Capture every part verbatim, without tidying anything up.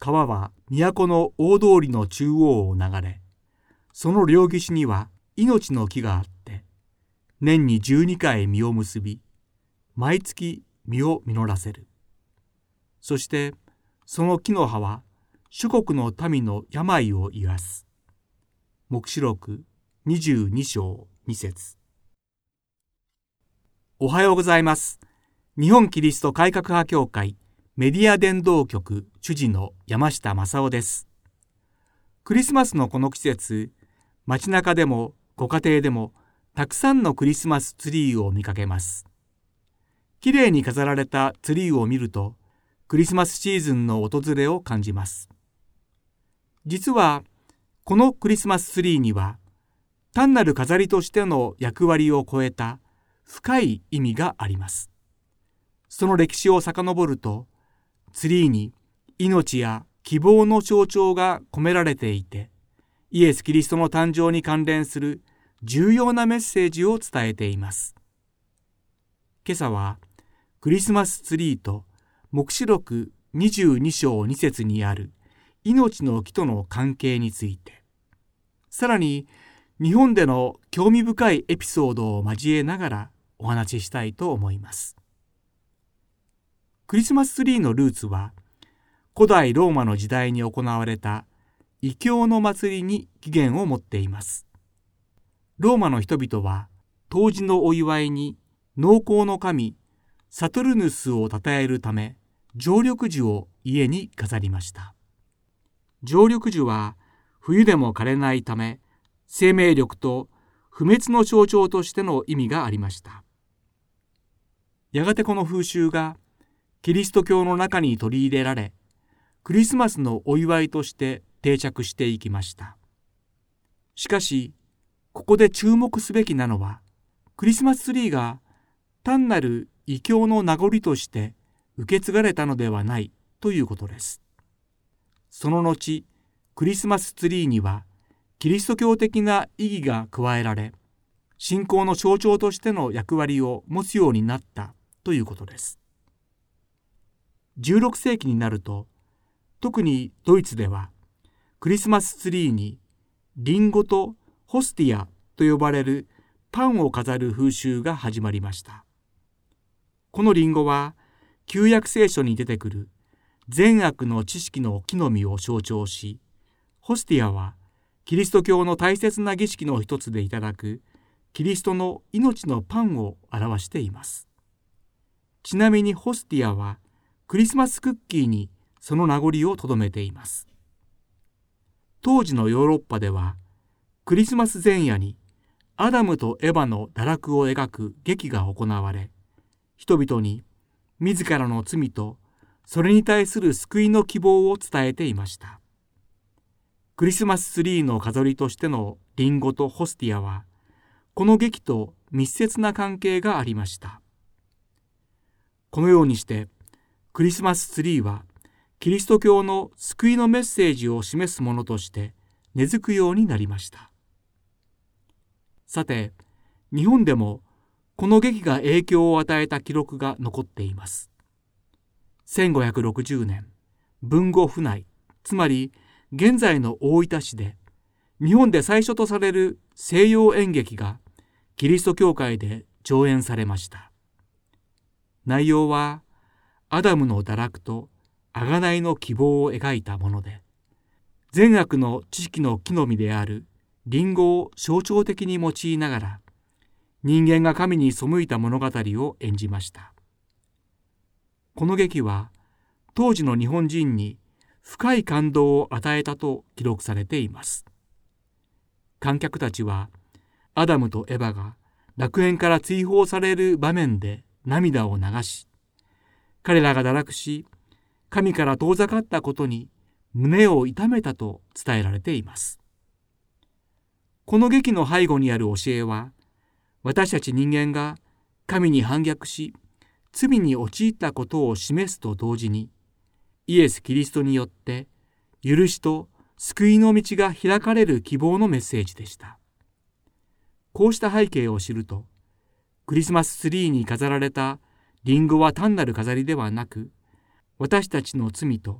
川は都の大通りの中央を流れ、その両岸には命の木があって、年に十二回実を結び、毎月実を実らせる。そしてその木の葉は諸国の民の病を癒す。黙示録にじゅうに章に節。おはようございます。日本キリスト改革派協会メディア伝道局主事の山下正夫です。クリスマスのこの季節、街中でもご家庭でもたくさんのクリスマスツリーを見かけます。きれいに飾られたツリーを見ると、クリスマスシーズンの訪れを感じます。実はこのクリスマスツリーには、単なる飾りとしての役割を超えた深い意味があります。その歴史を遡ると、ツリーに命や希望の象徴が込められていて、イエス・キリストの誕生に関連する重要なメッセージを伝えています。今朝はクリスマスツリーと黙示録にじゅうに章に節にある命の木との関係について、さらに日本での興味深いエピソードを交えながらお話ししたいと思います。クリスマスツリーのルーツは、古代ローマの時代に行われた異教の祭りに起源を持っています。ローマの人々は冬至のお祝いに農耕の神サトルヌスを称えるため、常緑樹を家に飾りました。常緑樹は冬でも枯れないため、生命力と不滅の象徴としての意味がありました。やがてこの風習がキリスト教の中に取り入れられ、クリスマスのお祝いとして定着していきました。しかし、ここで注目すべきなのは、クリスマスツリーが単なる異教の名残として受け継がれたのではないということです。その後、クリスマスツリーにはキリスト教的な意義が加えられ、信仰の象徴としての役割を持つようになったということです。じゅうろく世紀になると、特にドイツではクリスマスツリーにリンゴとホスティアと呼ばれるパンを飾る風習が始まりました。このリンゴは旧約聖書に出てくる善悪の知識の木の実を象徴し、ホスティアはキリスト教の大切な儀式の一つでいただくキリストの命のパンを表しています。ちなみにホスティアはクリスマスクッキーにその名残をとどめています。当時のヨーロッパでは、クリスマス前夜にアダムとエバの堕落を描く劇が行われ、人々に自らの罪とそれに対する救いの希望を伝えていました。クリスマスツリーの飾りとしてのリンゴとホスティアは、この劇と密接な関係がありました。このようにして、クリスマスツリーはキリスト教の救いのメッセージを示すものとして根付くようになりました。さて、日本でもこの劇が影響を与えた記録が残っています。せんごひゃくろくじゅうねん、豊後府内、つまり現在の大分市で、日本で最初とされる西洋演劇がキリスト教会で上演されました。内容はアダムの堕落と贖いの希望を描いたもので、善悪の知識の木の実であるリンゴを象徴的に用いながら、人間が神に背いた物語を演じました。この劇は当時の日本人に深い感動を与えたと記録されています。観客たちはアダムとエバが楽園から追放される場面で涙を流し、彼らが堕落し、神から遠ざかったことに胸を痛めたと伝えられています。この劇の背後にある教えは、私たち人間が神に反逆し、罪に陥ったことを示すと同時に、イエス・キリストによって許しと救いの道が開かれる希望のメッセージでした。こうした背景を知ると、クリスマスツリーに飾られたリンゴは単なる飾りではなく、私たちの罪と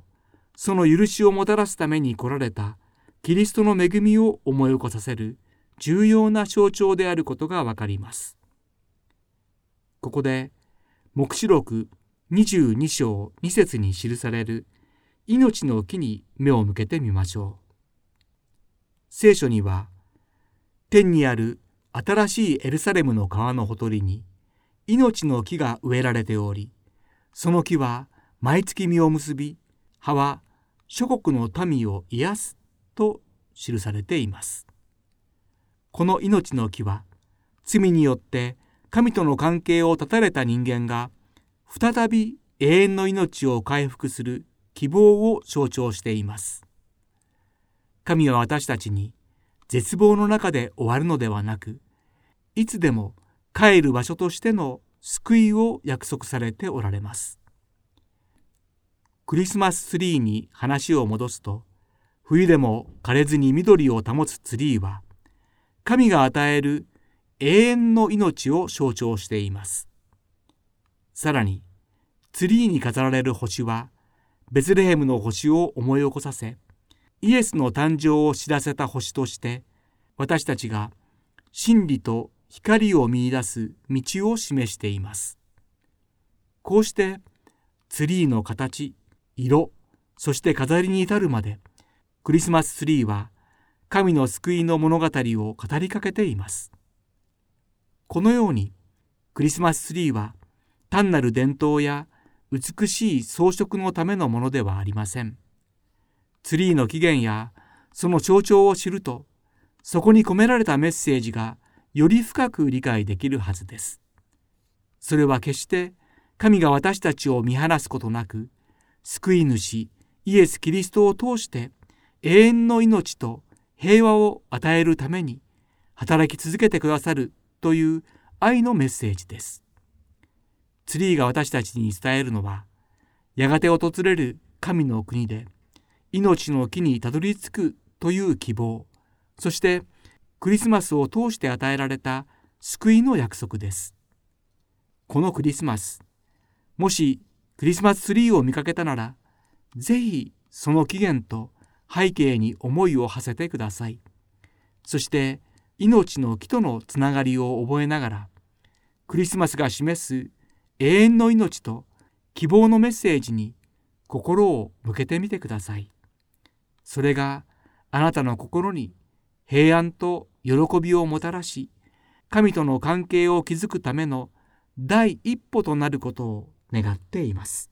その許しをもたらすために来られたキリストの恵みを思い起こさせる重要な象徴であることがわかります。ここで黙示録にじゅうに章に節に記される命の木に目を向けてみましょう。聖書には、天にある新しいエルサレムの川のほとりに命の木が植えられており、その木は毎月実を結び、葉は諸国の民を癒すと記されています。この命の木は、罪によって神との関係を断たれた人間が再び永遠の命を回復する希望を象徴しています。神は私たちに絶望の中で終わるのではなく、いつでも帰る場所としての救いを約束されておられます。クリスマスツリーに話を戻すと、冬でも枯れずに緑を保つツリーは、神が与える永遠の命を象徴しています。さらに、ツリーに飾られる星は、ベツレヘムの星を思い起こさせ、イエスの誕生を知らせた星として、私たちが真理と光を見出す道を示しています。こうして、ツリーの形、色、そして飾りに至るまで、クリスマスツリーは、神の救いの物語を語りかけています。このように、クリスマスツリーは単なる伝統や美しい装飾のためのものではありません。ツリーの起源やその象徴を知ると、そこに込められたメッセージがより深く理解できるはずです。それは決して神が私たちを見放すことなく、救い主イエス・キリストを通して永遠の命と平和を与えるために働き続けてくださるという愛のメッセージです。ツリーが私たちに伝えるのは、やがて訪れる神の国で命の木にたどり着くという希望、そしてクリスマスを通して与えられた救いの約束です。このクリスマス、もしクリスマスツリーを見かけたなら、ぜひその起源と背景に思いを馳せてください。そして命の木とのつながりを覚えながら、クリスマスが示す永遠の命と希望のメッセージに心を向けてみてください。それがあなたの心に平安と喜びをもたらし、神との関係を築くための第一歩となることを願っています。